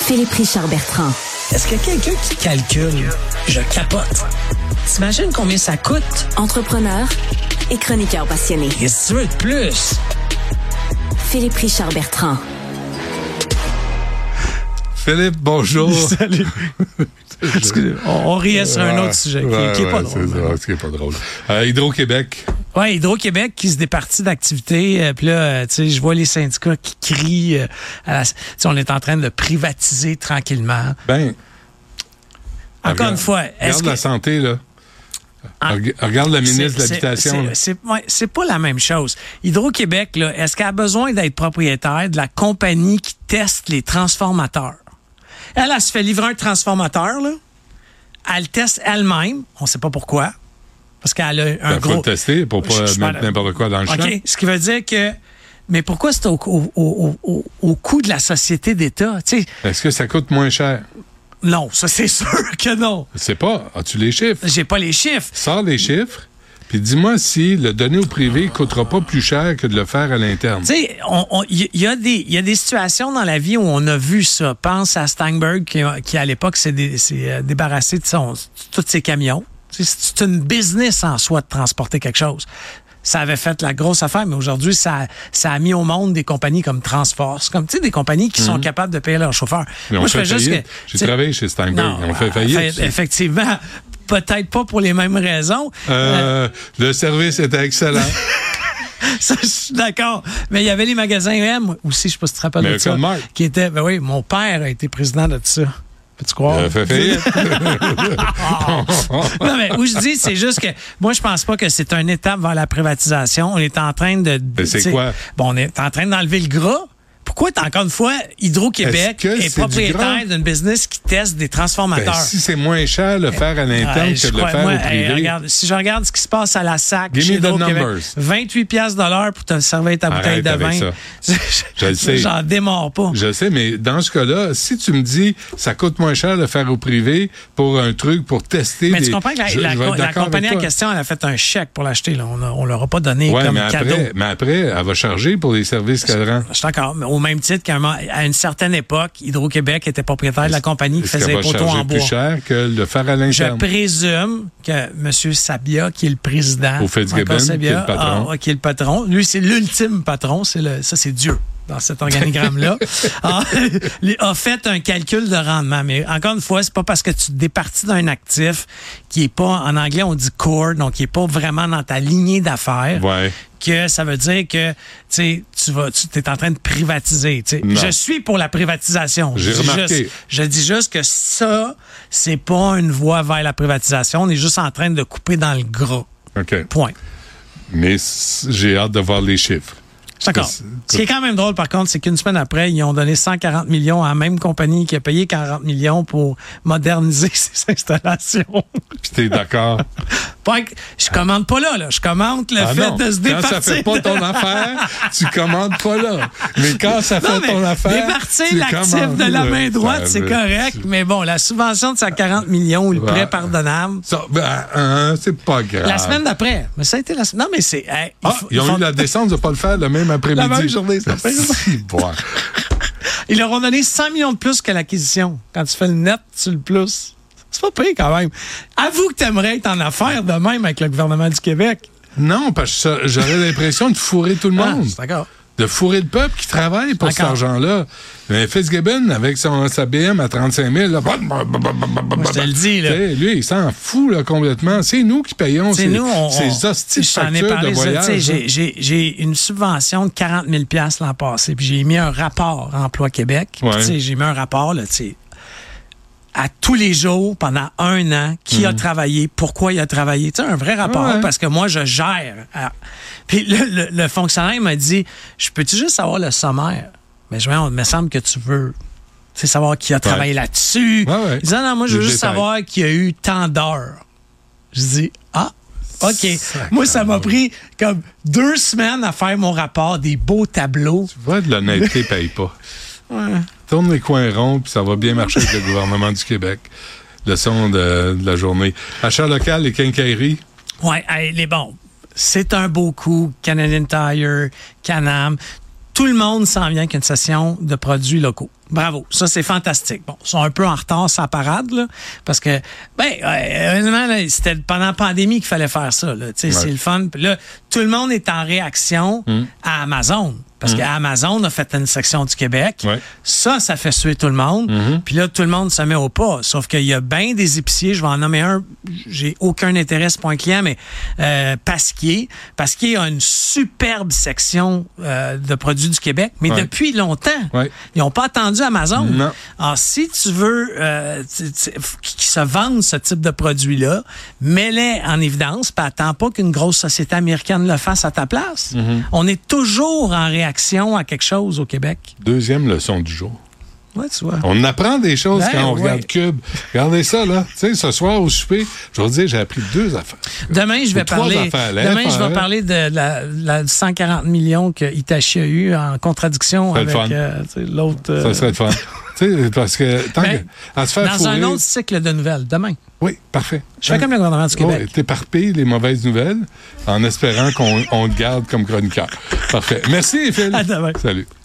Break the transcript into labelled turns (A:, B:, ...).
A: Philippe Richard Bertrand.
B: Est-ce qu'il y a quelqu'un qui calcule? Je capote. T'imagines combien ça coûte?
A: Entrepreneur et chroniqueur passionné.
B: Qu'est-ce que tu veux de plus?
A: Philippe Richard Bertrand.
C: Philippe, bonjour.
B: Salut. On riait sur un autre sujet qui est pas drôle.
C: C'est ça, qui est pas drôle. Hydro-Québec.
B: Oui, Hydro-Québec qui se départit d'activités. Puis là, tu sais, je vois les syndicats qui crient. On est en train de privatiser tranquillement. Encore une fois,
C: regarde la santé, là. Regarde la ministre de l'Habitation.
B: C'est pas la même chose. Hydro-Québec, là, est-ce qu'elle a besoin d'être propriétaire de la compagnie qui teste les transformateurs? Elle se fait livrer un transformateur, là. Elle le teste elle-même. On ne sait pas pourquoi. Parce qu'elle a un gros...
C: Il faut le tester pour pas mettre n'importe quoi dans le champ.
B: OK. Ce qui veut dire que... Mais pourquoi c'est au coût de la société d'État? T'sais,
C: est-ce que ça coûte moins cher?
B: Non, ça c'est sûr que non.
C: Je sais pas. As-tu les chiffres?
B: J'ai pas les chiffres.
C: Sors les chiffres. Puis dis-moi si le donner au privé ne coûtera pas plus cher que de le faire à l'interne.
B: Tu sais, il y a des situations dans la vie où on a vu ça. Pense à Steinberg qui à l'époque s'est débarrassé de tous ses camions. C'est une business en soi de transporter quelque chose. Ça avait fait la grosse affaire, mais aujourd'hui, ça a mis au monde des compagnies comme Transforce, comme des compagnies qui sont capables de payer leurs chauffeurs.
C: Moi, je fais juste que j'ai travaillé chez Steinberg, on fait faillite.
B: Effectivement, peut-être pas pour les mêmes raisons.
C: Le service était excellent.
B: Ça, je suis d'accord. Mais il y avait les magasins M aussi, je sais pas si tu te rappelles de ça. Qui était, ben oui, mon père a été président de ça. Peux-tu croire?
C: Fait faillite.
B: Non, mais où je dis, c'est juste que moi, je pense pas que c'est une étape vers la privatisation. On est en train de...
C: c'est quoi?
B: Bon, on est en train d'enlever le gras. Pourquoi, encore une fois, Hydro-Québec est propriétaire d'une business qui teste des transformateurs?
C: Si c'est moins cher de le faire à l'interne que de le faire au privé.
B: Regarde, si je regarde ce qui se passe à la SAC chez Hydro-Québec, 28 piastres de l'heure pour te servir ta bouteille de vin.
C: Je le sais.
B: J'en démarre pas.
C: Je le sais, mais dans ce cas-là, si tu me dis ça coûte moins cher de le faire au privé pour un truc, pour tester...
B: Mais tu comprends que la compagnie en question, elle a fait un chèque pour l'acheter. Là. On leur a pas donné comme cadeau.
C: Mais après, elle va charger pour les services qu'elle rend.
B: Je suis d'accord, mais au même titre qu'à une certaine époque, Hydro-Québec était propriétaire de la compagnie qui faisait les poteaux en bois.
C: Plus cher que le faire à l'interne.
B: Je présume que M. Sabia, qui est le président...
C: Au Fitzgibbon, qui est le patron.
B: Qui est le patron. Lui, c'est l'ultime patron. Ça, c'est Dieu dans cet organigramme-là. A fait un calcul de rendement. Mais encore une fois, c'est pas parce que tu te départis d'un actif qui est pas, en anglais, on dit core, donc qui est pas vraiment dans ta lignée d'affaires.
C: Ouais.
B: Que ça veut dire que tu es en train de privatiser. Je suis pour la privatisation.
C: J'ai remarqué.
B: Je dis juste que ça, c'est pas une voie vers la privatisation. On est juste en train de couper dans le gras.
C: OK.
B: Point.
C: Mais j'ai hâte de voir les chiffres.
B: D'accord. Ce qui est quand même drôle, par contre, c'est qu'une semaine après, ils ont donné 140 millions à la même compagnie qui a payé 40 millions pour moderniser ses installations.
C: Puis t'es d'accord?
B: Je commande pas là. Je commande le fait de se départir.
C: Quand ça fait pas ton affaire, tu commandes pas là. Mais quand ça fait ton affaire,
B: départir l'actif de la main droite, c'est correct. Mais bon, la subvention de 140 millions ou le prêt pardonnable...
C: c'est pas grave.
B: La semaine d'après. Mais ça a été la semaine... Non, mais c'est...
C: ils ont eu la décence de pas le faire le même après-midi.
B: La même journée, ça fait.
C: Bon.
B: Ils leur ont donné 100 millions de plus que l'acquisition. Quand tu fais le net sur le plus, c'est pas pire quand même. Avoue que t'aimerais être en affaires de même avec le gouvernement du Québec.
C: Non, parce que j'aurais l'impression de fourrer tout le monde.
B: D'accord.
C: De fourrer le peuple qui travaille pour cet argent-là. Mais Fitzgibbon, avec sa BM à 35 000, là,
B: je te le dis, là.
C: Lui, il s'en fout là, complètement. C'est nous qui payons ces hosties factures de voyage.
B: J'ai une subvention de 40 000 $ l'an passé, puis j'ai mis un rapport Emploi Québec. Puis, j'ai mis un rapport, là, à tous les jours, pendant 1 an, qui a travaillé, pourquoi il a travaillé. Tu sais, un vrai rapport, parce que moi, je gère. Puis le fonctionnaire m'a dit, je peux-tu juste savoir le sommaire? Mais il me semble que tu veux savoir qui a travaillé là-dessus. Il dit, non, moi, je veux juste savoir qu'il y a eu tant d'heures. Je dis, OK. Moi, ça m'a pris comme 2 semaines à faire mon rapport, des beaux tableaux.
C: Tu vois, de l'honnêteté paye pas. Tourne les coins ronds, puis ça va bien marcher avec le gouvernement du Québec. Leçon de la journée. Achat local, les quincailleries.
B: Oui, les bons. C'est un beau coup. Canadian Tire, Can-Am. tout le monde s'en vient avec une session de produits locaux. Bravo, ça c'est fantastique. Bon, ils sont un peu en retard sa parade là, parce que honnêtement là, c'était pendant la pandémie qu'il fallait faire ça là. Tu sais, c'est le fun. Puis là, tout le monde est en réaction à Amazon. Parce qu'Amazon a fait une section du Québec. Ouais. Ça fait suer tout le monde. Puis là, tout le monde se met au pas. Sauf qu'il y a bien des épiciers. Je vais en nommer un. J'ai aucun intérêt, c'est pas un client, mais Pasquier. Pasquier a une superbe section de produits du Québec. Mais depuis longtemps, ils n'ont pas attendu Amazon. Non. Alors, si tu veux qu'ils se vendent ce type de produit-là, mets-les en évidence, puis attends pas qu'une grosse société américaine le fasse à ta place. On est toujours en réaction à quelque chose au Québec.
C: Deuxième leçon du jour.
B: Ouais, tu vois.
C: On apprend des choses quand on regarde Cube. Regardez ça, là. Tu sais, ce soir au souper, je vais vous dire, j'ai appris 2 affaires.
B: Demain, je vais parler de la 140 millions que Hitachi a eu en contradiction avec l'autre.
C: Ça serait le fun. Parce que tant à se faire
B: dans un autre cycle de nouvelles, demain.
C: Oui, parfait.
B: Je fais comme le gouvernement du Québec.
C: T'éparpilles les mauvaises nouvelles en espérant qu'on te garde comme chroniqueur. Parfait. Merci, Phil.
B: À demain.
C: Salut.